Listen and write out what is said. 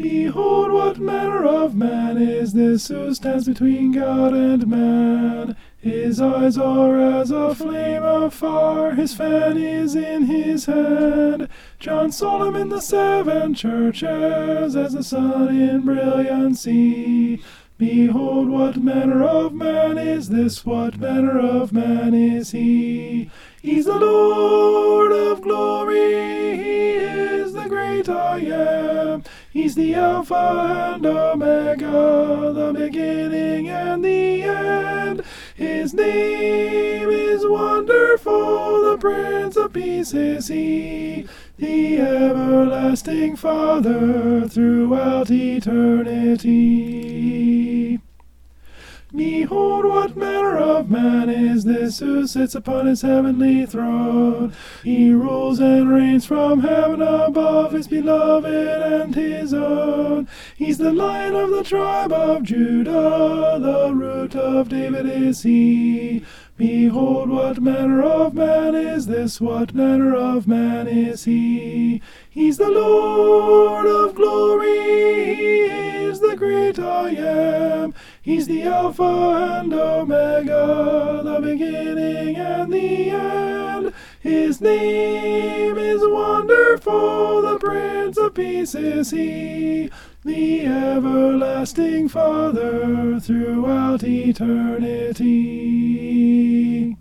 Behold, what manner of man is this who stands between God and man? His eyes are as a flame of fire, his fan is in his hand. John saw him in the seven churches as the sun in brilliancy. Behold, what manner of man is this? What manner of man is he? He's the Lord of glory, he is the great I am. He's the Alpha and Omega, the beginning and the end. His name is Wonderful, the Prince of Peace is he, the everlasting Father throughout eternity. Behold, what manner of man is this who sits upon his heavenly throne? He rules and reigns from heaven above, his beloved and his own. He's the Lion of the tribe of Judah, the Root of David is he. Behold, what manner of man is this? What manner of man is he? He's the Lord of glory, he is the great I am. He's the Alpha and Omega, the beginning and the end. His name is Wonderful, the Prince of Peace is he, the everlasting Father throughout eternity.